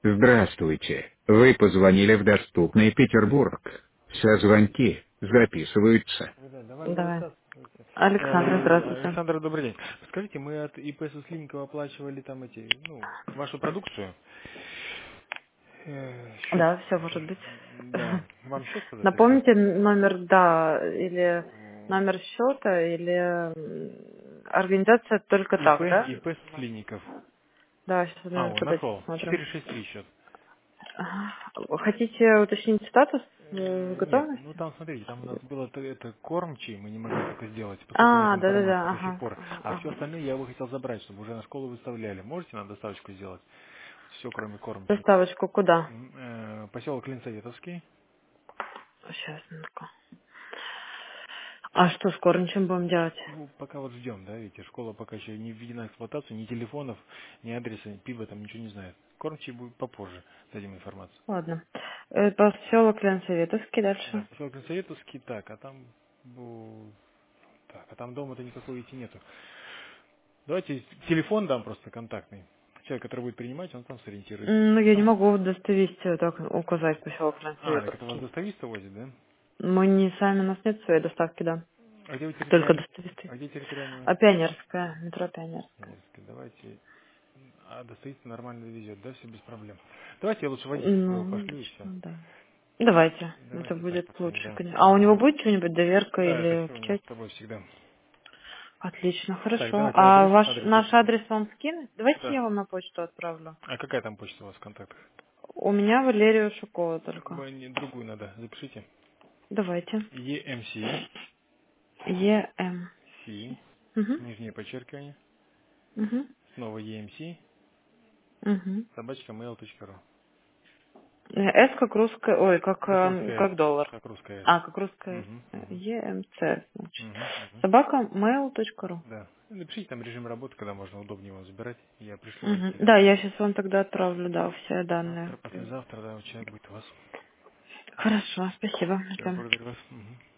Здравствуйте, вы позвонили в доступный Петербург. Все звонки записываются. Да, давай Давай. голоса. Александр, здравствуйте. Александр, добрый день. Скажите, мы от ИП Суслинникова оплачивали там вашу продукцию. Счет. Да, все может быть. Да. Вам счет сказать или как? Напомните номер, да, или номер счета, или организация только так, да? ИП Суслинников. Да, сейчас минутку, Нашел. посмотрим. 463 счет. Хотите уточнить статус Нет, готовности? там смотрите, там у нас было это кормчий, мы не могли только сделать, поскольку нет А, да-да-да, информации до сих ага, пор. ага, А все ага. остальные я бы хотел забрать, чтобы уже на школу выставляли. Можете нам доставочку сделать? Все, кроме кормчей. Доставочку куда? Поселок Клинцоветовский. Сейчас, минутку. А что с корничем будем делать? Пока вот ждем, да, видите, школа пока еще не введена в эксплуатацию, ни телефонов, ни адреса, ни пиба там ничего не знает. Кормчий будет попозже, дадим информацию. Ладно. Поселок Ленсоветовский Да, дальше. поселок Клинцоветовский, так, а там дома-то никакой идти нету. Давайте телефон дам просто контактный. Человек, который будет принимать, он там сориентируется. Ну, я не могу в достависте так указать поселок Так это вас Ленсоветовский. достависта возит, да? Мы не сами, у нас нет своей доставки, да. А где вы Только территориально? достависты. А где территориально вы? А Пионерская, метро Пионерская. Пионерская. Давайте. А достависта нормально довезет, да, все без проблем. Давайте я лучше водителя своего Ну, пошлю и все. обычно, да. Давайте, это Давайте так будет поступим, лучше, да. конечно. А у него будет что-нибудь, доверка Да, это или все у него печать? с тобой всегда. Отлично, Так, хорошо. давайте А адрес, ваш, адрес наш запишите. адрес вам скинуть? Давайте Да. я вам на почту отправлю. А какая там почта у вас в контактах? У меня Валерия Шукова только. Другую надо, запишите. Давайте. EMC, ЕМ. C, Угу. нижнее подчеркивание, Угу. снова EMC, Угу. собачка mail.ru. С как русская, ой, Как русская как S. доллар. Как русская S. А, как русская Угу, С. угу, ЕМЦ, значит. угу. Собака mail.ru. Да. Напишите там режим работы, когда можно удобнее его забирать. Я пришлю Угу. водителя. Да, я сейчас вам тогда отправлю, да, все данные. Завтра, послезавтра, да, вот человек будет у вас. Хорошо, спасибо. Все, Это благодарю вас. Мгм.